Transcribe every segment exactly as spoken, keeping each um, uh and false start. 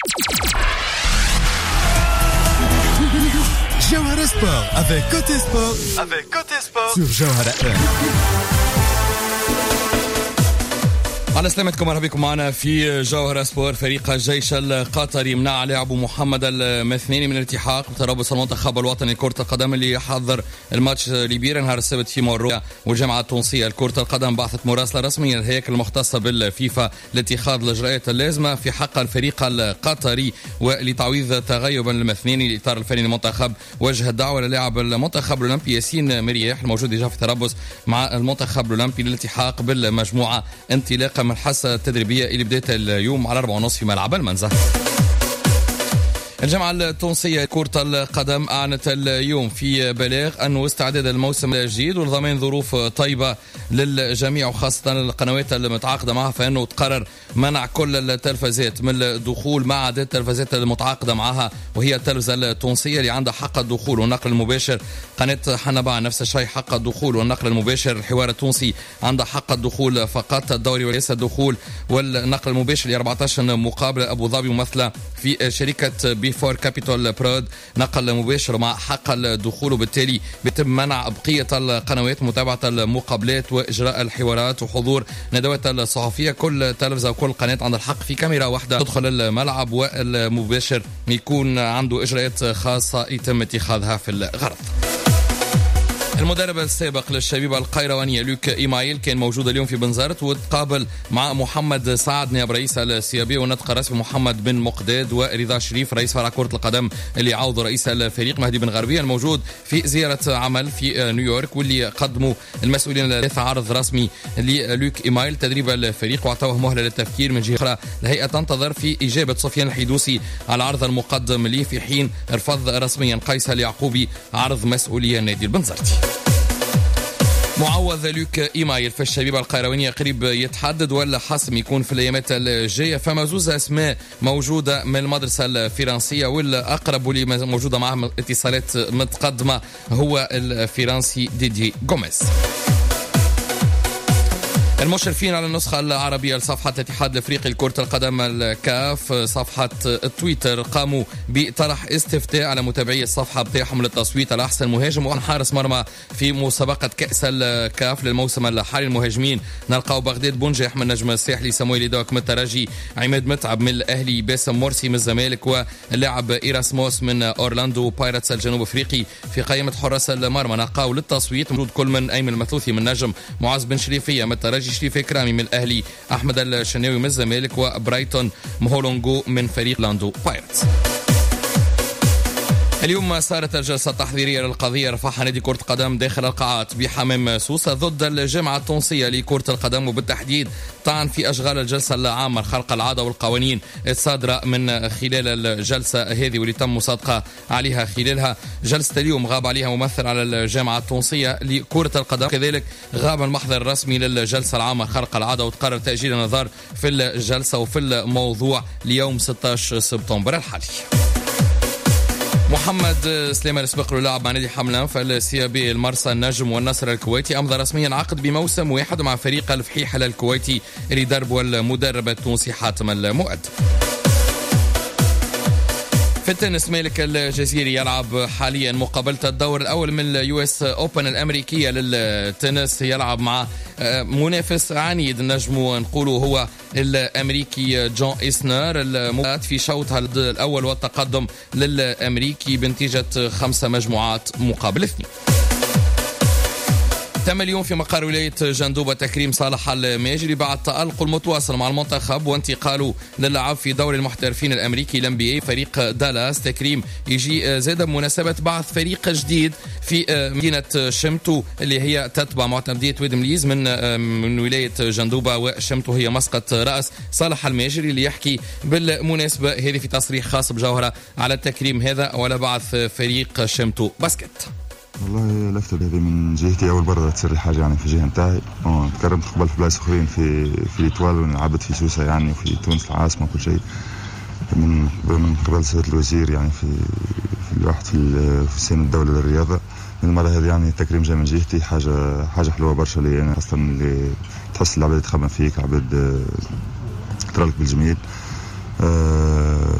Jawhara Sport avec Côté Sport, avec Côté Sport sur Jawhara F M. على سلامتكم، مرحبا بكم معنا في جوهرة سبور. فريق الجيش القطري منع لاعب محمد المثنيني من الالتحاق بتربص المنتخب الوطني لكرة القدم اللي يحضر الماتش ليبيريا نهار السبت في مورو. والجامعة التونسية لكرة القدم بعثت مراسلة رسمية للهيئة المختصة بالفيفا لاتخاذ الإجراءات اللازمة في حق الفريق القطري ولتعويض تغيب المثنيني. الإطار الفني للمنتخب وجه الدعوة للاعب المنتخب الأولمبي ياسين مرياح الموجود ديجا في تربص مع المنتخب الأولمبي للالتحاق بالمجموعة انطلاقا من الحصة التدريبية اللي بدأت اليوم على أربعة ونصف في ملعب المنزه. الجامعة التونسية كرة القدم أعلنت اليوم في بلاغ أنه استعداد الموسم الجديد ولضمان ظروف طيبة للجميع وخاصة القنوات المتعاقدة معها، فإنه تقرر منع كل التلفزات من الدخول ما عدا التلفزات المتعاقدة معها، وهي التلفزة التونسية اللي عندها حق الدخول والنقل المباشر. قناة حنبع نفس الشيء حق الدخول والنقل المباشر. الحوار التونسي عندها حق الدخول فقط، الدوري وليس الدخول والنقل المباشر ل أربعة عشر مقابلة. أبو ظبي ممثلة في شركة بيفور كابيتال برود نقل مباشر مع حق الدخول، وبالتالي بيتم منع بقية القنوات متابعة المقابلات وإجراء الحوارات وحضور ندوات الصحفية. كل تلفزة وكل قناة عندها الحق في كاميرا واحدة تدخل الملعب، والمباشر يكون عنده إجراءات خاصة يتم اتخاذها في الغرض. المدرب السابق للشبيبة القيروانية لوك إيمايل كان موجود اليوم في بنزرت وتقابل مع محمد سعد نائب رئيس السيابي ونطق رسمي محمد بن مقداد ورضا شريف رئيس فرع كرة القدم اللي عوض رئيس الفريق مهدي بن غربية الموجود في زيارة عمل في نيويورك، واللي قدموا المسؤولين ثلاثة عرض رسمي للوك إيمايل تدريب الفريق واعطوه مهلة للتفكير. من جهة أخرى الهيئة تنتظر في إجابة سفيان الحيدوسي على العرض المقدم ليه، في حين رفض رسميا قيس اليعقوبي عرض مسؤولية النادي البنزرتي. معوض لوك إيمايل في الشبيبة القيروانية قريب يتحدد ولا حسم يكون في الأيامات الجاية. فما زوز أسماء موجودة من المدرسة الفرنسية، والأقرب واللي موجودة معهم اتصالات متقدمة هو الفرنسي ديدي غوميز. المشرفين على النسخة العربية لصفحة الاتحاد الافريقي لكرة القدم الكاف صفحة تويتر قاموا بطرح استفتاء على متابعي الصفحة بتاعهم للتصويت على أحسن مهاجم وأحسن حارس مرمى في مسابقة كأس الكاف للموسم الحالي. المهاجمين نلقاو بغداد بونجاح من النجم الساحلي، سمويل دوك من الترجي، عماد متعب من الأهلي، باسم مرسي من الزمالك، واللاعب إيراسموس من أورلاندو بايرتس الجنوب أفريقي. في قائمة حراس المرمى نلقاو للتصويت موجود كل من أيمن المثلوثي من النجم، معاذ بن شريفية من الترجي، شريف إكرامي من الأهلي، أحمد الشناوي من الزمالك، وبرايتون مهولونغو من فريق لاندو بايرتس. اليوم صارت الجلسة التحضيرية للقضية رفعها نادي كرة القدم داخل القاعات بحمام سوسة ضد الجامعة التونسية لكرة القدم، وبالتحديد طعن في أشغال الجلسة العامة خلق العادة والقوانين الصادرة من خلال الجلسة هذه واللي تم مصادقة عليها خلالها. جلسة اليوم غاب عليها ممثل على الجامعة التونسية لكرة القدم، كذلك غاب المحضر الرسمي للجلسة العامة خلق العادة، وتقرر تأجيل النظر في الجلسة وفي الموضوع ليوم ستة عشر سبتمبر الحالي. محمد سليمان السبقلو لاعب مع نادي حملان في السيابي المرسى النجم والنصر الكويتي أمضى رسميا عقد بموسم واحد مع فريق الفحيحة الكويتي اللي دربه المدرب التونسي حاتم المؤد. في التنس مالك الجزيري يلعب حاليا مقابلة الدور الأول من اليو اس اوبن الأمريكية للتنس، يلعب مع منافس عنيد نجمه نقوله هو الأمريكي جون إسنر. المباراة في شوطها الأول والتقدم للأمريكي بنتيجة خمسة مجموعات مقابل اثنين. تم اليوم في مقر ولاية جندوبة تكريم صالح الماجري بعد تألقه المتواصل مع المنتخب وانتقاله للعب في دوري المحترفين الأمريكي الام بي اي فريق دالاس. تكريم يجي زاد بمناسبة بعث فريق جديد في مدينة شمتو اللي هي تتبع معتمدية واد مليز من من ولاية جندوبة، وشمتو هي مسقط رأس صالح الماجري اللي يحكي بالمناسبة هذه في تصريح خاص بجوهرة على التكريم هذا ولا بعث فريق شمتو باسكت. والله لفت هذه من جهتي أول مرة تصير الحاجة يعني في الجهة متاعي. تكرمت قبل في بلايص أخرين في في الإطوال ولعبت في سوسة يعني وفي تونس العاصمة وكل شيء من من قبل سيادة الوزير يعني في في الواحد في في سن الدولة للرياضة. من المرة هذه يعني التكريم جاي من جهتي حاجة حاجة حلوة برشا لي أنا، خاصة اللي تحس العباد تخمم فيك عباد ترالك بالجميل. أه برك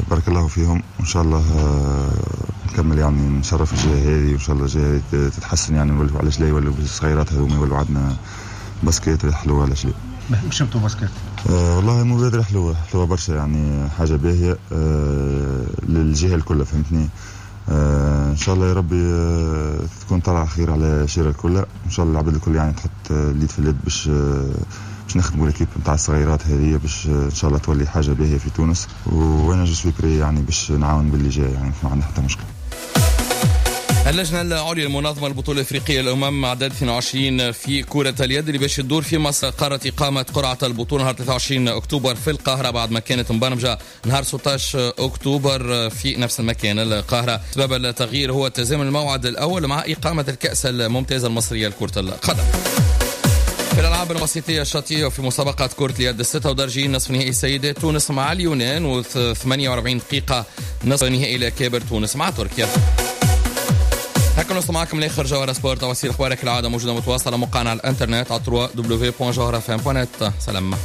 نفرحوا فيهم وإن شاء الله نكمل يعني نشرف الجهة هذه وإن شاء الله الجهة تتحسن يعني نولوا على جلي يولوا بالصغيرات هذوما يولوا عندنا باسكيت حلوة على جلي. مش انتو باسكيت؟ أه والله مبادرة حلوة حلوة برشا يعني حاجة باهية أه للجهة الكل فهمتني. أه إن شاء الله يا ربي أه تكون طلعة خير على شيرة الكل. إن شاء الله العباد الكل يعني تحط اليد في اليد باش أه باش نخدموا الكيب نتاع الصغيرات هذه باش ان شاء الله تولي حاجه باهيه في تونس وانا جو سوي بري يعني باش نعاون باللي جاي يعني ما عندنا حتى مشكل. اللجنة العليا المنظمة البطولة الإفريقية الأمم عدد اثنين وعشرين في كرة اليد اللي باش تدور في مصر قررت إقامة قرعة البطولة نهار ثلاثة وعشرين أكتوبر في القاهرة بعد ما كانت مبرمجة نهار ستة عشر أكتوبر في نفس المكان القاهرة. سبب التغيير هو تزامن الموعد الأول مع إقامة الكأس الممتازة المصرية لكرة القدم. في الألعاب البسيطية الشاطئية وفي مسابقة كرة اليد ستة ودرجين نصف نهائي السيدات تونس مع اليونان وثمانية وأربعين دقيقة نصف نهائي الأكابر تونس مع تركيا. هكا نوصل معكم لاخر جوهرة سبورت. وسيله اخبارك العاده موجوده متواصله موقعنا على الانترنت على دبليو دبليو دبليو بوان جوهرة اف ام دوت نت. سلام.